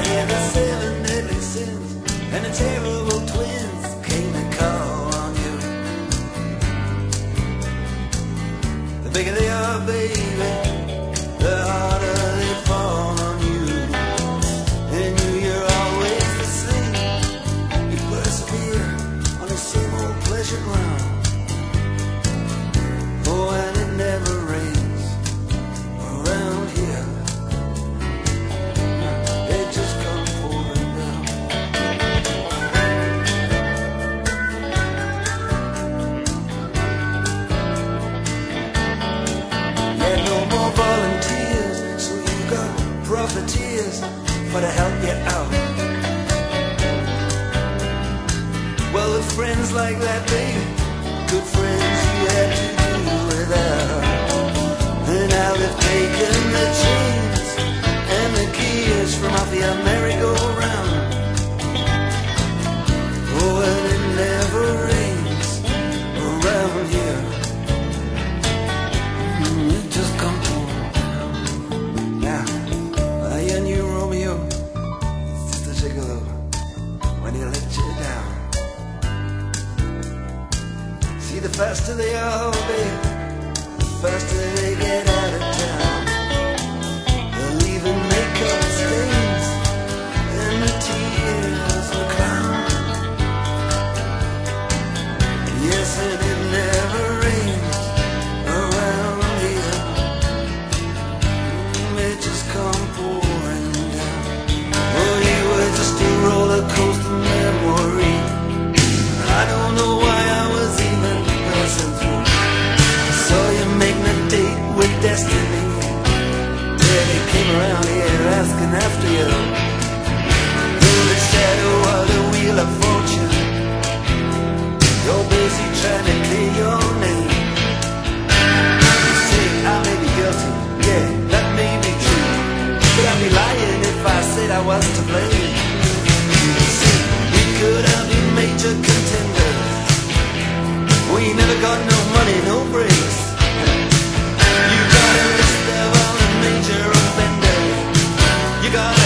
hear the seven deadly sins and the terrible twins came to call on you. The bigger they are, baby, the harder they fall on you. And you're always the same. You persevere on the same old pleasure ground. Oh, and it never rains around here. It just comes pouring down. Yeah, no more volunteers, so you got profiteers for to help you out. Well, with friends like that, baby, good friends you had to do without. And now they've taken the chains and the gears from off your merry-go-round. Oh, and it never rains around here. It just comes pouring down. Now, you knew Romeo, it's just a gigolo when he let you down. See, the faster they are, babe, the faster they get out of town. They'll even make up stains and the tears will clown. Yes, and it never rains around here. It just come pouring down. Oh, you were just a roller coaster memory. I don't know why I was even passing through. I saw you making a date with destiny. Yeah, they came around here asking after you. Through the shadow of the wheel of fortune, you're busy trying to clear your name. You say I may be guilty, yeah, that may be true, but I'd be lying if I said I was to blame. You see, we could have been major contenders. We never got no money, no breaks. You got a list of all the major offenders. You got